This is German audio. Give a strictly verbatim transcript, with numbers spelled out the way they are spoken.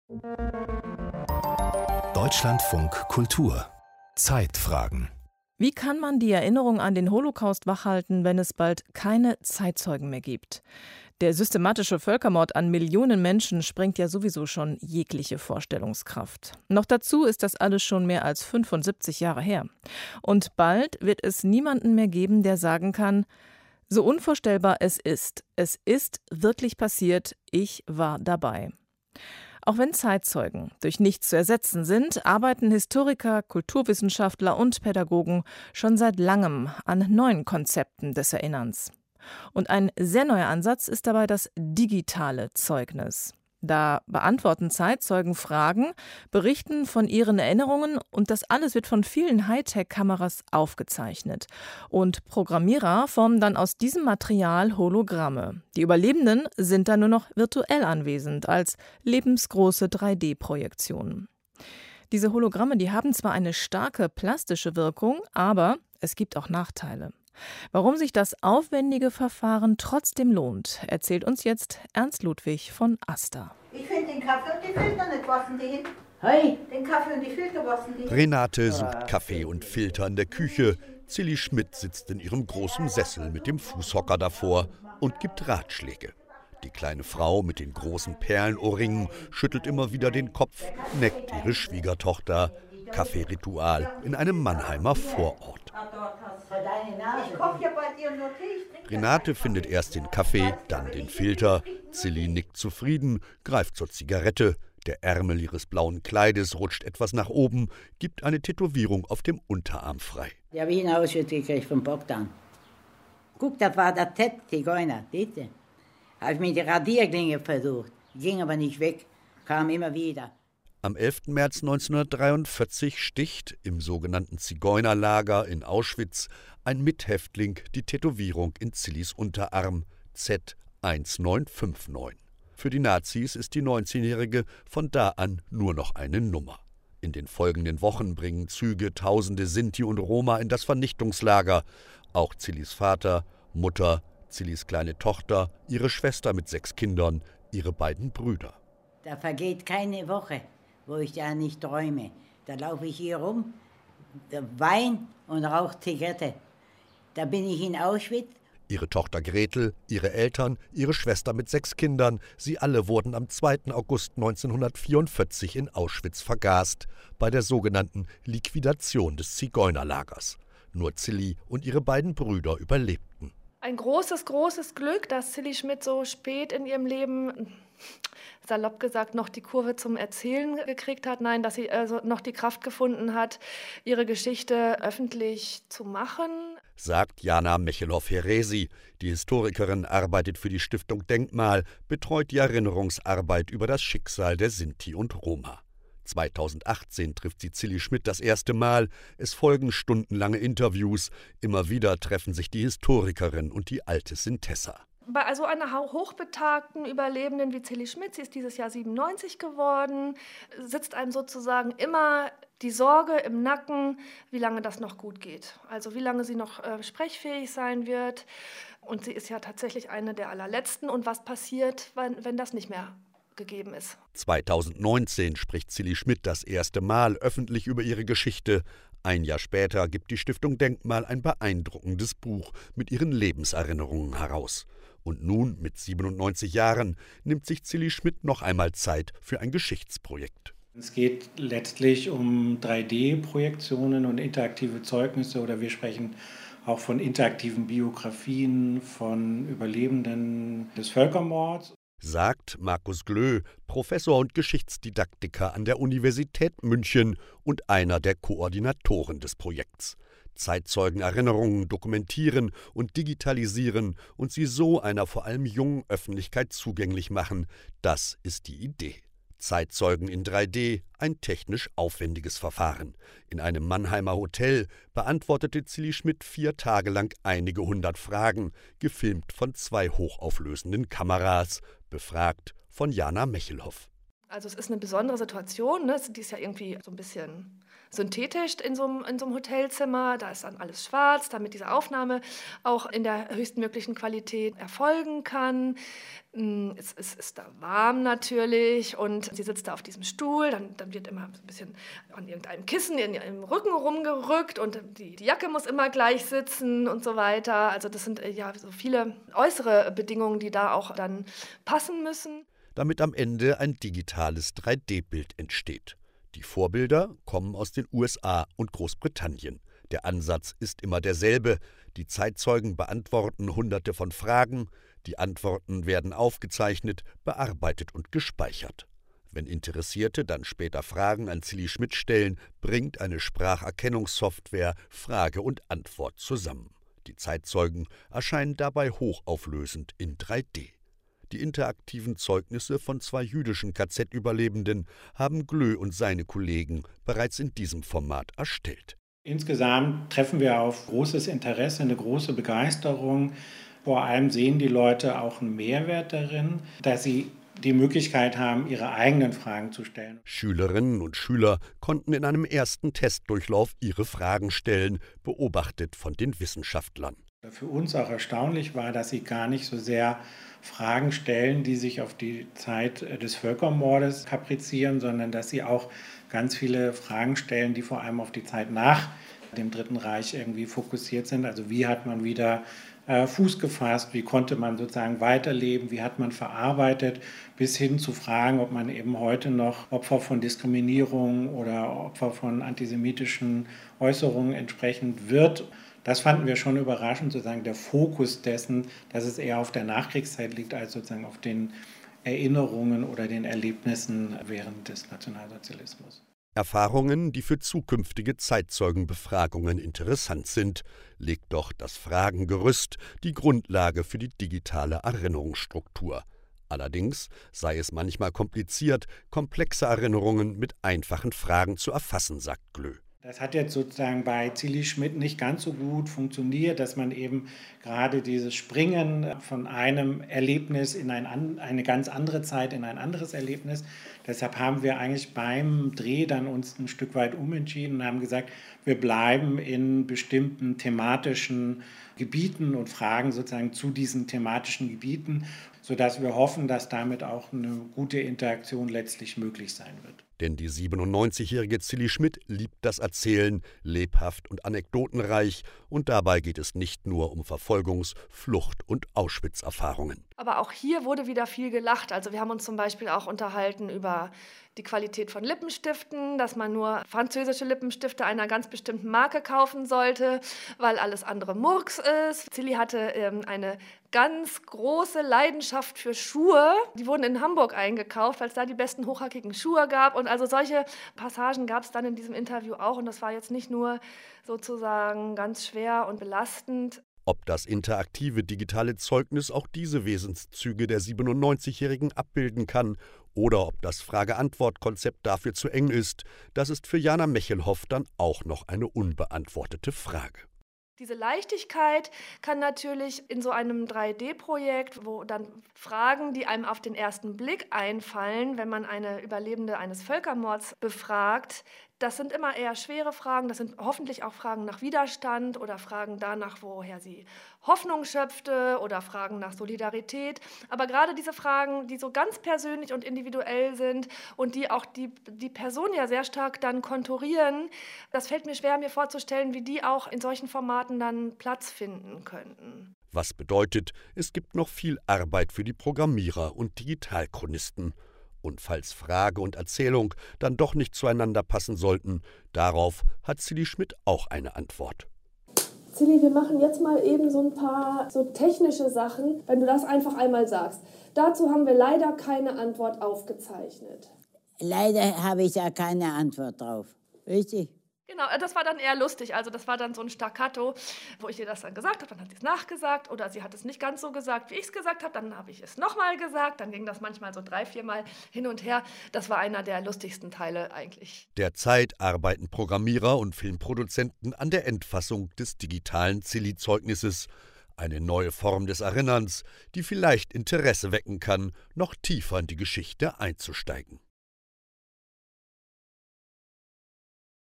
Deutschlandfunk Kultur Zeitfragen. Wie kann man die Erinnerung an den Holocaust wachhalten, wenn es bald keine Zeitzeugen mehr gibt? Der systematische Völkermord an Millionen Menschen sprengt ja sowieso schon jegliche Vorstellungskraft. Noch dazu ist das alles schon mehr als fünfundsiebzig Jahre her. Und bald wird es niemanden mehr geben, der sagen kann, so unvorstellbar es ist, es ist wirklich passiert, ich war dabei. Auch wenn Zeitzeugen durch nichts zu ersetzen sind, arbeiten Historiker, Kulturwissenschaftler und Pädagogen schon seit langem an neuen Konzepten des Erinnerns. Und ein sehr neuer Ansatz ist dabei das digitale Zeugnis. Da beantworten Zeitzeugen Fragen, berichten von ihren Erinnerungen und das alles wird von vielen Hightech-Kameras aufgezeichnet. Und Programmierer formen dann aus diesem Material Hologramme. Die Überlebenden sind dann nur noch virtuell anwesend, als lebensgroße drei D Projektionen. Diese Hologramme, die haben zwar eine starke plastische Wirkung, aber es gibt auch Nachteile. Warum sich das aufwendige Verfahren trotzdem lohnt, erzählt uns jetzt Ernst Ludwig von AStA. Ich finde den Kaffee und die Filter nicht, waschen die hin. Hey. Den Kaffee und die Filter waschen die hin. Renate sucht Kaffee und Filter in der Küche. Zilli Schmidt sitzt in ihrem großen Sessel mit dem Fußhocker davor und gibt Ratschläge. Die kleine Frau mit den großen Perlenohrringen schüttelt immer wieder den Kopf, neckt ihre Schwiegertochter. Kaffeeritual in einem Mannheimer Vorort. Renate findet erst den Kaffee, dann den Filter. Zilli nickt zufrieden, greift zur Zigarette. Der Ärmel ihres blauen Kleides rutscht etwas nach oben, gibt eine Tätowierung auf dem Unterarm frei. Die habe ich in Auschwitz gekriegt vom Bogdan. Guck, das war der Ted, Zigeuner, bitte. Habe ich mit der Radierklinge versucht, ging aber nicht weg, kam immer wieder. Am elften März neunzehnhundertdreiundvierzig sticht im sogenannten Zigeunerlager in Auschwitz ein Mithäftling die Tätowierung in Zillis Unterarm Z neunzehn neunundfünfzig. Für die Nazis ist die neunzehnjährige von da an nur noch eine Nummer. In den folgenden Wochen bringen Züge tausende Sinti und Roma in das Vernichtungslager. Auch Zillis Vater, Mutter, Zillis kleine Tochter, ihre Schwester mit sechs Kindern, ihre beiden Brüder. Da vergeht keine Woche, wo ich da nicht träume. Da laufe ich hier rum, Wein und rauche Zigarette. Da bin ich in Auschwitz. Ihre Tochter Gretel, ihre Eltern, ihre Schwester mit sechs Kindern, sie alle wurden am zweiten August neunzehnhundertvierundvierzig in Auschwitz vergast, bei der sogenannten Liquidation des Zigeunerlagers. Nur Zilli und ihre beiden Brüder überlebten. Ein großes, großes Glück, dass Zilli Schmidt so spät in ihrem Leben, salopp gesagt, noch die Kurve zum Erzählen gekriegt hat. Nein, dass sie also noch die Kraft gefunden hat, ihre Geschichte öffentlich zu machen. Sagt Jana Mechelhoff-Heresi. Die Historikerin arbeitet für die Stiftung Denkmal, betreut die Erinnerungsarbeit über das Schicksal der Sinti und Roma. zweitausendachtzehn trifft sie Zilli Schmidt das erste Mal. Es folgen stundenlange Interviews. Immer wieder treffen sich die Historikerin und die alte Sintessa. Bei also einer hochbetagten Überlebenden wie Zilli Schmidt, sie ist dieses Jahr siebenundneunzig geworden, sitzt einem sozusagen immer die Sorge im Nacken, wie lange das noch gut geht. Also wie lange sie noch äh, sprechfähig sein wird. Und sie ist ja tatsächlich eine der allerletzten. Und was passiert, wenn, wenn das nicht mehr gegeben ist? zweitausendneunzehn spricht Zilli Schmidt das erste Mal öffentlich über ihre Geschichte. Ein Jahr später gibt die Stiftung Denkmal ein beeindruckendes Buch mit ihren Lebenserinnerungen heraus. Und nun, mit siebenundneunzig Jahren, nimmt sich Zilli Schmidt noch einmal Zeit für ein Geschichtsprojekt. Es geht letztlich um drei D Projektionen und interaktive Zeugnisse, oder wir sprechen auch von interaktiven Biografien von Überlebenden des Völkermords. Sagt Markus Glö, Professor und Geschichtsdidaktiker an der Universität München und einer der Koordinatoren des Projekts. Zeitzeugenerinnerungen dokumentieren und digitalisieren und sie so einer vor allem jungen Öffentlichkeit zugänglich machen, das ist die Idee. Zeitzeugen in drei D, ein technisch aufwendiges Verfahren. In einem Mannheimer Hotel beantwortete Zilli Schmidt vier Tage lang einige hundert Fragen, gefilmt von zwei hochauflösenden Kameras, befragt von Jana Mechelhoff. Also es ist eine besondere Situation, ne? Die ist ja irgendwie so ein bisschen synthetisch in so, einem, in so einem Hotelzimmer. Da ist dann alles schwarz, damit diese Aufnahme auch in der höchstmöglichen Qualität erfolgen kann. Es ist, ist da warm natürlich und sie sitzt da auf diesem Stuhl. Dann, dann wird immer so ein bisschen an irgendeinem Kissen in ihrem Rücken rumgerückt und die, die Jacke muss immer gleich sitzen und so weiter. Also das sind ja so viele äußere Bedingungen, die da auch dann passen müssen. Damit am Ende ein digitales drei D Bild entsteht. Die Vorbilder kommen aus den U S A und Großbritannien. Der Ansatz ist immer derselbe. Die Zeitzeugen beantworten Hunderte von Fragen. Die Antworten werden aufgezeichnet, bearbeitet und gespeichert. Wenn Interessierte dann später Fragen an Zilli Schmidt stellen, bringt eine Spracherkennungssoftware Frage und Antwort zusammen. Die Zeitzeugen erscheinen dabei hochauflösend in drei D. Die interaktiven Zeugnisse von zwei jüdischen K Z-Überlebenden haben Glö und seine Kollegen bereits in diesem Format erstellt. Insgesamt treffen wir auf großes Interesse, eine große Begeisterung. Vor allem sehen die Leute auch einen Mehrwert darin, dass sie die Möglichkeit haben, ihre eigenen Fragen zu stellen. Schülerinnen und Schüler konnten in einem ersten Testdurchlauf ihre Fragen stellen, beobachtet von den Wissenschaftlern. Für uns auch erstaunlich war, dass sie gar nicht so sehr Fragen stellen, die sich auf die Zeit des Völkermordes kaprizieren, sondern dass sie auch ganz viele Fragen stellen, die vor allem auf die Zeit nach dem Dritten Reich irgendwie fokussiert sind. Also wie hat man wieder äh, Fuß gefasst, wie konnte man sozusagen weiterleben, wie hat man verarbeitet, bis hin zu Fragen, ob man eben heute noch Opfer von Diskriminierung oder Opfer von antisemitischen Äußerungen entsprechend wird. Das fanden wir schon überraschend, sozusagen der Fokus dessen, dass es eher auf der Nachkriegszeit liegt, als sozusagen auf den Erinnerungen oder den Erlebnissen während des Nationalsozialismus. Erfahrungen, die für zukünftige Zeitzeugenbefragungen interessant sind, legt doch das Fragengerüst die Grundlage für die digitale Erinnerungsstruktur. Allerdings sei es manchmal kompliziert, komplexe Erinnerungen mit einfachen Fragen zu erfassen, sagt Glö. Das hat jetzt sozusagen bei Zilli Schmidt nicht ganz so gut funktioniert, dass man eben gerade dieses Springen von einem Erlebnis in ein, eine ganz andere Zeit in ein anderes Erlebnis. Deshalb haben wir eigentlich beim Dreh dann uns ein Stück weit umentschieden und haben gesagt, wir bleiben in bestimmten thematischen Gebieten und fragen sozusagen zu diesen thematischen Gebieten, sodass wir hoffen, dass damit auch eine gute Interaktion letztlich möglich sein wird. Denn die siebenundneunzigjährige Zilli Schmidt liebt das Erzählen, lebhaft und anekdotenreich. Und dabei geht es nicht nur um Verfolgungs-, Flucht- und Auschwitz-Erfahrungen. Aber auch hier wurde wieder viel gelacht. Also wir haben uns zum Beispiel auch unterhalten über die Qualität von Lippenstiften, dass man nur französische Lippenstifte einer ganz bestimmten Marke kaufen sollte, weil alles andere Murks ist. Zilli hatte ähm, eine ganz große Leidenschaft für Schuhe. Die wurden in Hamburg eingekauft, weil es da die besten hochhackigen Schuhe gab. Und also solche Passagen gab es dann in diesem Interview auch. Und das war jetzt nicht nur sozusagen ganz schwer und belastend. Ob das interaktive digitale Zeugnis auch diese Wesenszüge der siebenundneunzigjährigen abbilden kann oder ob das Frage-Antwort-Konzept dafür zu eng ist, das ist für Jana Mechelhoff dann auch noch eine unbeantwortete Frage. Diese Leichtigkeit kann natürlich in so einem drei D Projekt, wo dann Fragen, die einem auf den ersten Blick einfallen, wenn man eine Überlebende eines Völkermords befragt, das sind immer eher schwere Fragen, das sind hoffentlich auch Fragen nach Widerstand oder Fragen danach, woher sie Hoffnung schöpfte oder Fragen nach Solidarität. Aber gerade diese Fragen, die so ganz persönlich und individuell sind und die auch die, die Person ja sehr stark dann konturieren, das fällt mir schwer, mir vorzustellen, wie die auch in solchen Formaten dann Platz finden könnten. Was bedeutet, es gibt noch viel Arbeit für die Programmierer und Digitalchronisten. Und falls Frage und Erzählung dann doch nicht zueinander passen sollten, darauf hat Zilli Schmidt auch eine Antwort. Zilli, wir machen jetzt mal eben so ein paar so technische Sachen, wenn du das einfach einmal sagst. Dazu haben wir leider keine Antwort aufgezeichnet. Leider habe ich da keine Antwort drauf. Richtig? Genau, das war dann eher lustig. Also das war dann so ein Staccato, wo ich ihr das dann gesagt habe, dann hat sie es nachgesagt oder sie hat es nicht ganz so gesagt, wie ich es gesagt habe, dann habe ich es nochmal gesagt, dann ging das manchmal so drei, viermal hin und her. Das war einer der lustigsten Teile eigentlich. Derzeit arbeiten Programmierer und Filmproduzenten an der Endfassung des digitalen Zilli-Zeugnisses. Eine neue Form des Erinnerns, die vielleicht Interesse wecken kann, noch tiefer in die Geschichte einzusteigen.